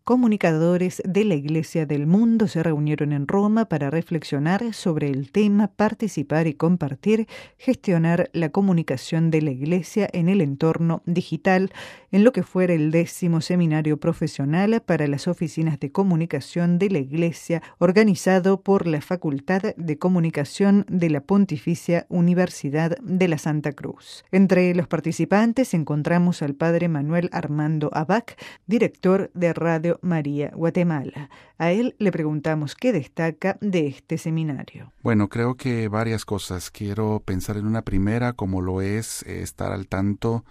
Comunicadores de la Iglesia del Mundo se reunieron en Roma para reflexionar sobre el tema participar y compartir, gestionar la comunicación de la Iglesia en el entorno digital, en lo que fuera el 10º seminario profesional para las oficinas de comunicación de la Iglesia, organizado por la Facultad de Comunicación de la Pontificia Universidad de la Santa Cruz. Entre los participantes encontramos al padre Manuel Armando Abac, director de Radio María Guatemala. A él le preguntamos qué destaca de este seminario. Bueno, creo que varias cosas. Quiero pensar en una primera, como lo es estar al tanto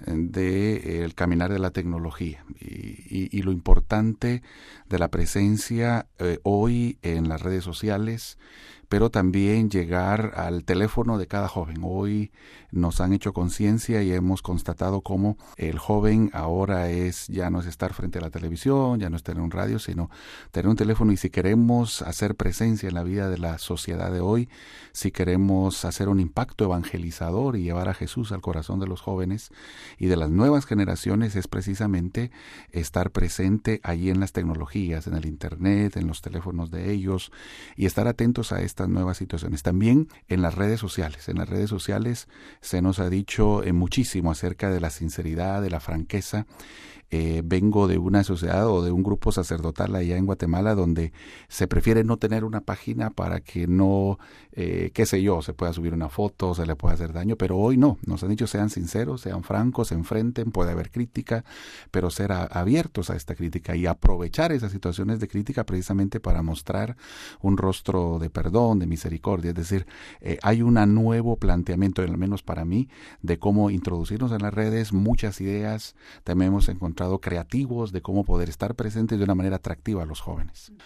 del caminar de la tecnología y lo importante de la presencia hoy en las redes sociales, pero también llegar al teléfono de cada joven. Hoy nos han hecho conciencia y hemos constatado cómo el joven ahora ya no es estar frente a la televisión, ya no es tener un radio, sino tener un teléfono. Y si queremos hacer presencia en la vida de la sociedad de hoy, si queremos hacer un impacto evangelizador y llevar a Jesús al corazón de los jóvenes y de las nuevas generaciones, es precisamente estar presente allí en las tecnologías, en el internet, en los teléfonos de ellos, y estar atentos a estas nuevas situaciones. También en las redes sociales. En las redes sociales se nos ha dicho muchísimo acerca de la sinceridad, de la franqueza. Vengo de una sociedad o de un grupo sacerdotal allá en Guatemala donde se prefiere no tener una página para que no, se pueda subir una foto, se le pueda hacer daño, pero hoy no. Nos han dicho sean sinceros, sean francos, se enfrenten, puede haber crítica, pero ser abiertos a esta crítica y aprovechar esas situaciones de crítica precisamente para mostrar un rostro de perdón, de misericordia. Es decir, hay un nuevo planteamiento, al menos para mí, de cómo introducirnos en las redes, muchas ideas. También hemos encontrado creativos de cómo poder estar presentes de una manera atractiva a los jóvenes.